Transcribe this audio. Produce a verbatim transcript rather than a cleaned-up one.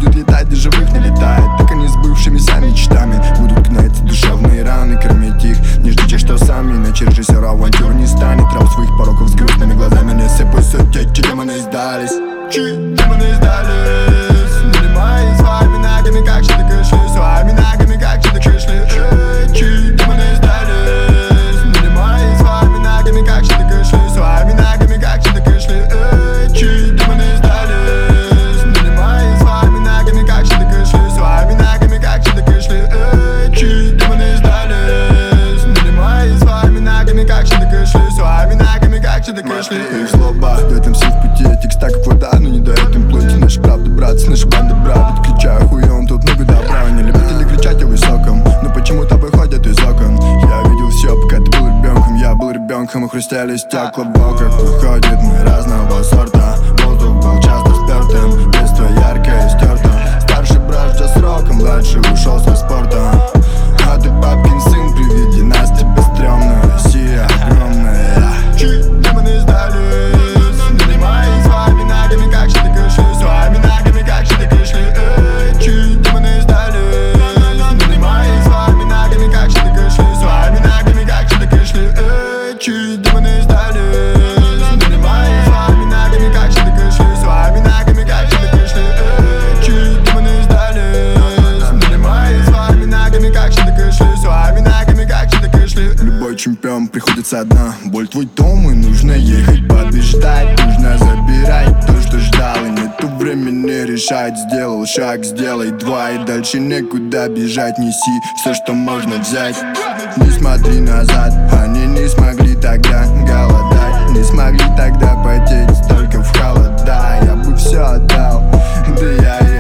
будут летать, где живых не летает. Так они с бывшимися мечтами будут гнать душевные раны, кормить их. Не ждите, что сами, иначе режиссер авантюр не станет. Раб своих пороков с грустными глазами не сыпаются те, чьи демоны сдались. Чьи демоны сдались. Нанимай с вами ногами, как что-то кышли. С вами ногами, как что-то кышли. Чьи демоны сдались. Нанимай с вами ногами, как что-то кышли. С вами ногами, как что-то кышли. Чьи демоны сдались. Нанимай с вами ногами, как что-то кышли. С вами ногами, как что-то кышли. Чьи демоны сдались. Нанимай с вами ногами, как что-то кышли. С вами ногами, как что-то кышли. Их слова в этом все в пути, текста как вода, но не дает им плыть. Наша правда, братцы, наша банда, брат. Отключаю хуем, тут много добра. Не любители кричать о высоком, но почему-то выходят из окон. Я видел все, пока ты был ребенком. Я был ребенком, и хрустели стекла в окнах. Выходит, мы разного сорта. Воздух был часто спертым, детство яркое стерто. Старший брат ждет срока, младший ушел со спорта. А ты папкин сын, при виде нас тебе стрёмно. Россия огромная. Чьи демоны сдались. Нанимай с вами ногами, как что-то кышли. С вами ногами, как что-то кышли. Чьи демоны сдались. Нанимай с вами ногами, как что-то кышли. С вами ногами, как что-то кышли. Чьи демоны сдались. Нанимай с вами ногами, как что-то кышли. С вами ногами, как что-то кышли. Чьи демоны сдались. Нанимай с вами ногами, как что-то кышли. С вами ногами, как что-то кышли. Любой чемпион приходится одна. Боль твой дом, и нужно ехать побеждать. Нужно забирать то, что ждал, и нету времени решать. Сделал шаг, сделай два, и дальше некуда бежать. Неси все, что можно взять. Не смотри назад, они не смогли тогда голодать. Не смогли тогда потеть столько в холода. Я бы все отдал, да я и